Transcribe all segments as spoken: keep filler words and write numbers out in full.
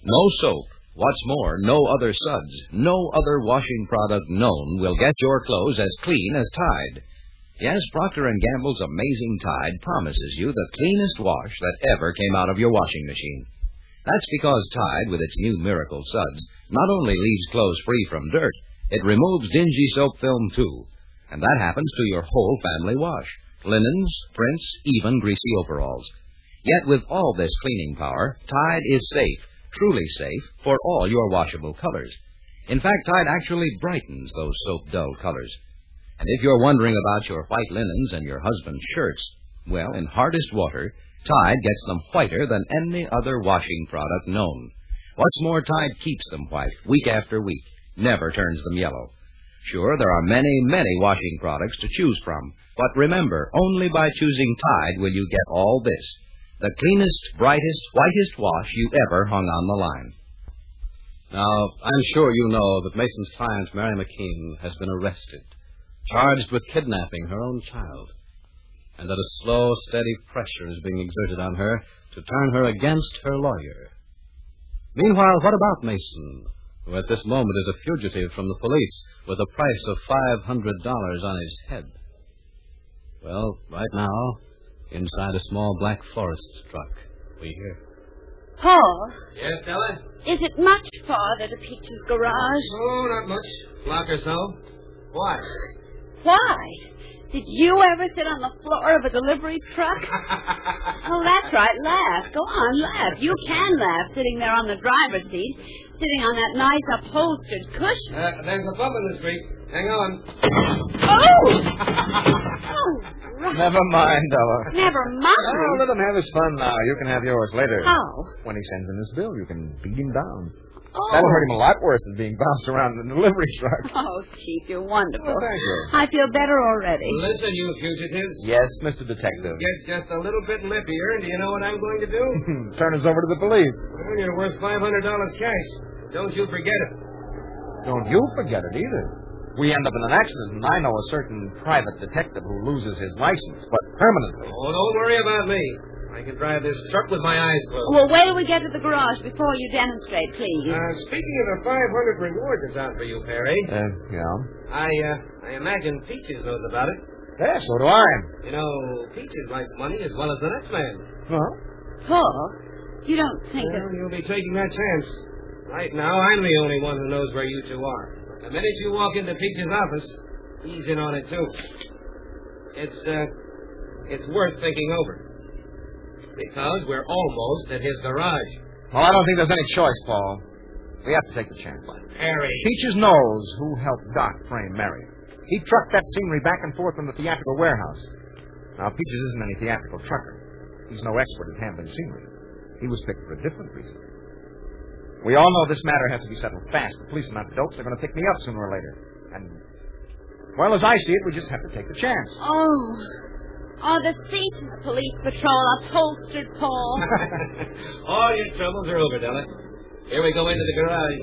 No soap. What's more, no other suds, no other washing product known will get your clothes as clean as Tide. Yes, Procter and Gamble's amazing Tide promises you the cleanest wash that ever came out of your washing machine. That's because Tide, with its new miracle suds, not only leaves clothes free from dirt, it removes dingy soap film, too. And that happens to your whole family wash. Linens, prints, even greasy overalls. Yet with all this cleaning power, Tide is safe, truly safe, for all your washable colors. In fact, Tide actually brightens those soap-dull colors. And if you're wondering about your white linens and your husband's shirts, well, in hardest water, Tide gets them whiter than any other washing product known. What's more, Tide keeps them white week after week, never turns them yellow. Sure, there are many, many washing products to choose from, but remember, only by choosing Tide will you get all this. The cleanest, brightest, whitest wash you ever hung on the line. Now, I'm sure you know that Mason's client, Mary McKean, has been arrested, charged with kidnapping her own child, and that a slow, steady pressure is being exerted on her to turn her against her lawyer. Meanwhile, what about Mason, who at this moment is a fugitive from the police with a price of five hundred dollars on his head? Well, right now, inside a small black forest truck, we hear. Paul? Yes, Stella? Is it much farther to Peach's garage? Oh, not much. Block or so. Why? Why? Did you ever sit on the floor of a delivery truck? Oh, that's right. Laugh. Go on, laugh. You can laugh sitting there on the driver's seat, sitting on that nice upholstered cushion. Uh, there's a bump in the street. Hang on. Oh! Oh, right. Never mind, Ella. Never mind? Oh, let him have his fun now. You can have yours later. How? When he sends in his bill, you can beat him down. Oh. That'll hurt him a lot worse than being bounced around in a delivery truck. Oh, Chief, you're wonderful. Oh, thank you. I feel better already. Listen, you fugitives. Yes, Mister Detective. Get just a little bit lippier, and do you know what I'm going to do? Turn us over to the police. Well, you're worth five hundred dollars cash. Don't you forget it. Don't you forget it either. We end up in an accident, and I know a certain private detective who loses his license, but permanently. Oh, don't worry about me. I can drive this truck with my eyes closed. Well, wait till we get to the garage before you demonstrate, please. Uh, speaking of the five hundred reward that's out for you, Perry. Uh, yeah? I, uh, I imagine Peaches knows about it. Yeah, so do I. You know, Peaches likes money as well as the next man. Well? Paul, you don't think Well, that... you'll be taking that chance. Right now, I'm the only one who knows where you two are. The minute you walk into Peaches' office, he's in on it, too. It's, uh, it's worth thinking over. Because we're almost at his garage. Well, I don't think there's any choice, Paul. We have to take the chance. Harry. Peaches knows who helped Doc frame Mary. He trucked that scenery back and forth from the theatrical warehouse. Now, Peaches isn't any theatrical trucker. He's no expert at handling scenery. He was picked for a different reason. We all know this matter has to be settled fast. The police are not dopes. They're going to pick me up sooner or later. And, well, as I see it, we just have to take the chance. Oh... Oh, the seat in the police patrol upholstered, Paul. All your troubles are over, Della. Here we go into the garage.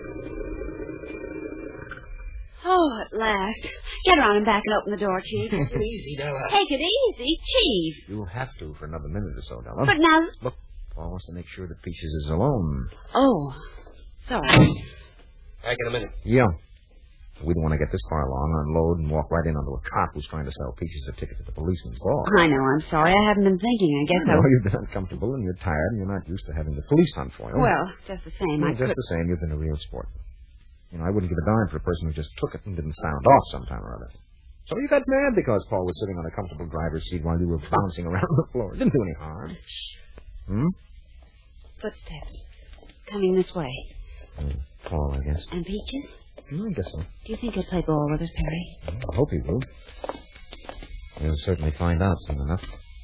Oh, at last. Get around and back and open the door, Chief. Easy, Della. Take it easy, Chief. You'll have to for another minute or so, Della. But now... Look, Paul wants to make sure that Peaches is alone. Oh, sorry. Back in a minute. Yeah. We don't want to get this far along, unload, and walk right in onto a cop who's trying to sell Peaches a ticket to the policeman's ball. I know, I'm sorry. I haven't been thinking. I guess I... No, you've been uncomfortable, and you're tired, and you're not used to having the police hunt for you. Well, just the same, well, I just could... the same, you've been a real sport. You know, I wouldn't give a darn for a person who just took it and didn't sound off sometime or other. So you got mad because Paul was sitting on a comfortable driver's seat while you were bouncing around the floor. It didn't do any harm. Hmm? Footsteps. Coming this way. Hmm, Paul, I guess. And Peaches? Hmm, I guess so. Do you think he'll play ball with us, Perry? I hope he will. We'll certainly find out soon enough.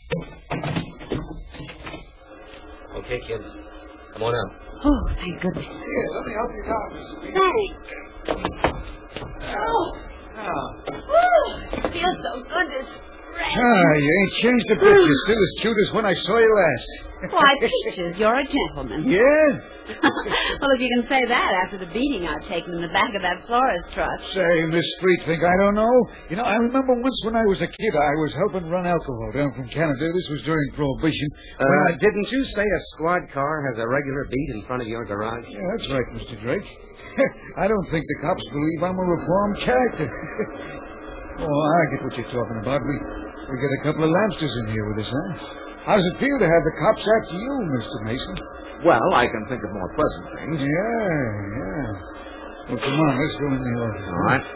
Okay, kids. Come on out. Oh, thank goodness. Here, let me help you down. Thanks. Oh. Oh. Oh, it feels so good to Ah, you ain't changed a bit. You're still as cute as when I saw you last. Why, Peaches, you're a gentleman. Yeah? Well, if you can say that after the beating I've taken in the back of that florist truck. Say, Miss Street, think I don't know? You know, I remember once when I was a kid, I was helping run alcohol down from Canada. This was during Prohibition. Uh, I... Didn't you say a squad car has a regular beat in front of your garage? Yeah, that's right, Mister Drake. I don't think the cops believe I'm a reformed character. Oh, I get what you're talking about. We we got a couple of Lampsters in here with us, huh? How's it feel to have the cops after you, Mister Mason? Well, I can think of more pleasant things. Yeah, yeah. Well, come on, let's go in the office. All right.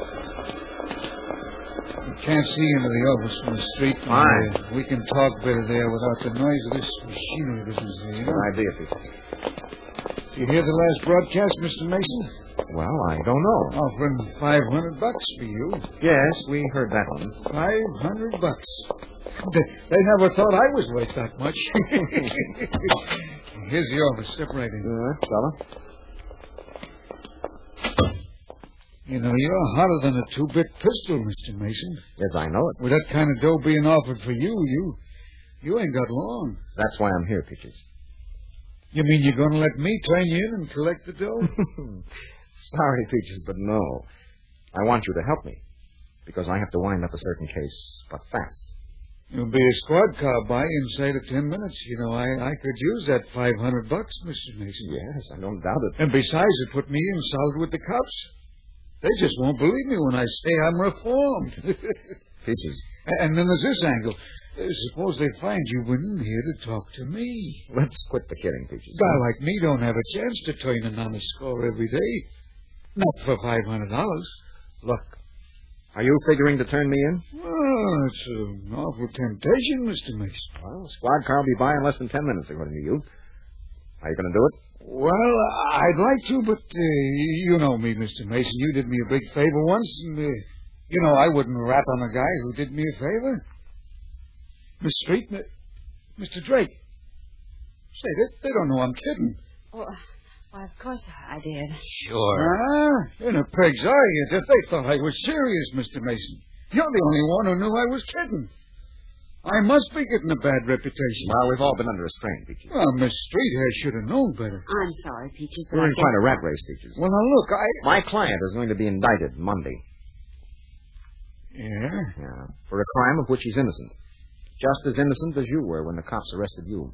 You can't see into the office from the street. From Fine. there. We can talk better there without the noise of this machinery business here, you know? Good idea, Peter. Did you hear the last broadcast, Mister Mason? Well, I don't know. Offering five hundred bucks for you. Yes, we heard that one. Five hundred bucks. They, they never thought I was worth that much. Here's the office. Step right in. Uh, fella. You know, you're hotter than a two-bit pistol, Mister Mason. Yes, I know it. With that kind of dough being offered for you, you you ain't got long. That's why I'm here, Peaches. You mean you're going to let me turn you in and collect the dough? Sorry, Peaches, but no. I want you to help me, because I have to wind up a certain case, but fast. You'll be a squad car by inside of ten minutes. You know, I, I could use that five hundred bucks, Mister Mason. Yes, I don't doubt it. And besides, it put me in solid with the cops. They just won't believe me when I say I'm reformed. Peaches. And then there's this angle. Uh, suppose they find you went in here to talk to me. Let's quit the kidding, Peaches. A guy like me don't have a chance to turn in on a score every day. Not for five hundred dollars. Look, are you figuring to turn me in? Well, it's an awful temptation, Mister Mason. Well, the squad car will be by in less than ten minutes, according to you. Are you going to do it? Well, I'd like to, but uh, you know me, Mister Mason. You did me a big favor once, and, uh, you know, I wouldn't rat on a guy who did me a favor. Miss Street, Mister Drake. Say, they, they don't know I'm kidding. Well, why, of course I did. Sure. Ah, in a pig's eye, you they thought I was serious, Mister Mason. You're the only one who knew I was kidding. I must be getting a bad reputation. Well, we've all been under a strain, Peaches. Well, Miss Street here should have known better. I'm sorry, Peaches. but We're I in guess- quite a rat race, Peaches. Well, now, look, I... My client is going to be indicted Monday. Yeah? Yeah, for a crime of which he's innocent. Just as innocent as you were when the cops arrested you.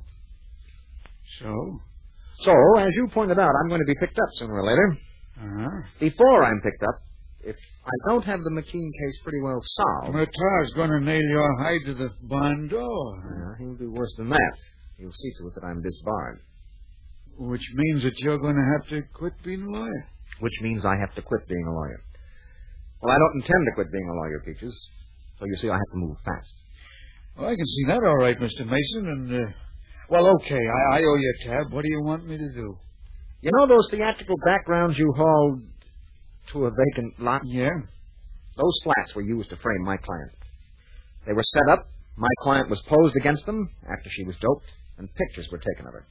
So? So, as you pointed out, I'm going to be picked up sooner or later. Uh-huh. Before I'm picked up, if I don't have the McKean case pretty well solved... Matar's going to nail your hide to the barn door. Yeah, he'll do worse than that. He'll see to it that I'm disbarred. Which means that you're going to have to quit being a lawyer. Which means I have to quit being a lawyer. Well, I don't intend to quit being a lawyer, Peaches. So you see, I have to move fast. Well, I can see that all right, Mister Mason, and, uh, well, okay, I, I owe you a tab. What do you want me to do? You know those theatrical backgrounds you hauled to a vacant lot? Yeah? Those flats were used to frame my client. They were set up, my client was posed against them after she was doped, and pictures were taken of her.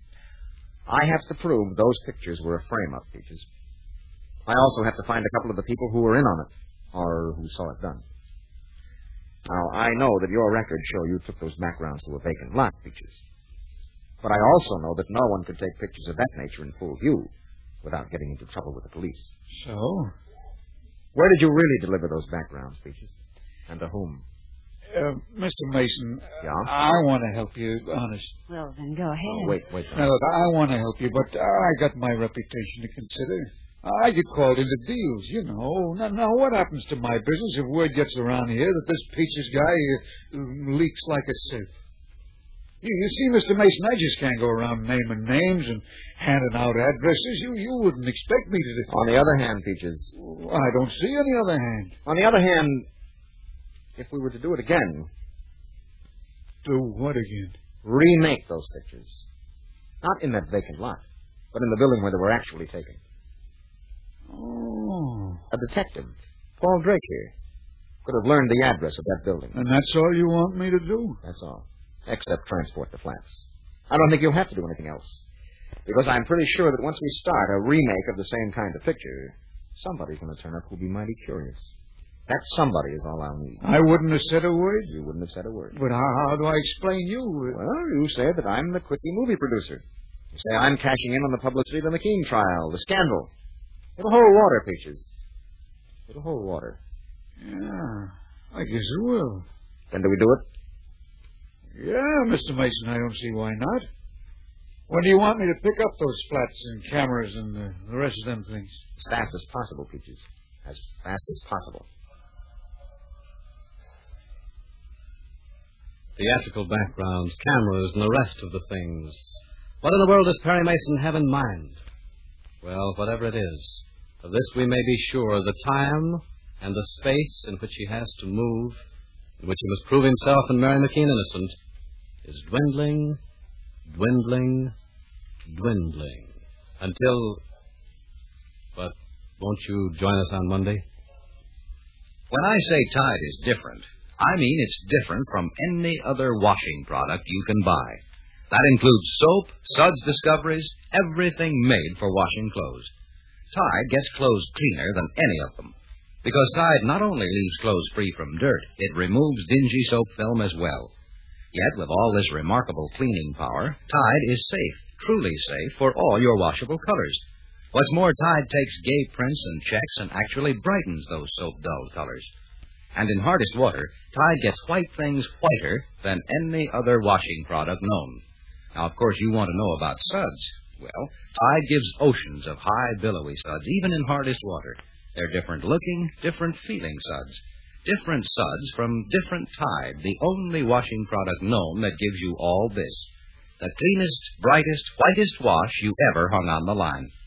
I have to prove those pictures were a frame-up, Peaches. I also have to find a couple of the people who were in on it, or who saw it done. Now, I know that your records show you took those backgrounds to a vacant lot, Peaches. But I also know that no one could take pictures of that nature in full view without getting into trouble with the police. So? Where did you really deliver those backgrounds, Peaches? And to whom? Uh, Mister Mason, Yeah? I want to help you, honest. Well, then go ahead. Oh, wait, wait. Now, look, I want to help you, but I got my reputation to consider. I get called into deals, you know. Now, now, what happens to my business if word gets around here that this Peaches guy uh, leaks like a sieve? You, you see, Mister Mason, I just can't go around naming names and handing out addresses. You you wouldn't expect me to do. On the other hand, Peaches, I don't see any other hand. on the other hand, if we were to do it again, Do what again? remake those pictures. Not in that vacant lot, but in the building where they were actually taken. Oh. A detective, Paul Drake here, could have learned the address of that building. And that's all you want me to do? That's all. Except transport the flats. I don't think you'll have to do anything else. Because I'm pretty sure that once we start a remake of the same kind of picture, somebody's going to turn up who'll be mighty curious. That somebody is all I'll need. I wouldn't have said a word. You wouldn't have said a word. But how, how do I explain you? Well, you say that I'm the quickie movie producer. You say I'm cashing in on the publicity of the McKean trial, the scandal. It'll hold water, Peaches. It'll hold water. Yeah, I guess it will. Then do we do it? Yeah, Mister Mason, I don't see why not. When do you want me to pick up those flats and cameras and uh, the rest of them things? As fast as possible, Peaches. As fast as possible. Theatrical backgrounds, cameras, and the rest of the things. What in the world does Perry Mason have in mind? Well, whatever it is, of this we may be sure: the time and the space in which he has to move, in which he must prove himself and Mary McKean innocent, is dwindling, dwindling, dwindling, until... But won't you join us on Monday? When I say Tide is different, I mean it's different from any other washing product you can buy. That includes soap, suds discoveries, everything made for washing clothes. Tide gets clothes cleaner than any of them, because Tide not only leaves clothes free from dirt, it removes dingy soap film as well. Yet, with all this remarkable cleaning power, Tide is safe, truly safe, for all your washable colors. What's more, Tide takes gay prints and checks and actually brightens those soap-dull colors. And in hardest water, Tide gets white things whiter than any other washing product known. Now, of course, you want to know about suds. Well, Tide gives oceans of high, billowy suds, even in hardest water. They're different looking, different feeling suds. Different suds from different Tide, the only washing product known that gives you all this. The cleanest, brightest, whitest wash you ever hung on the line.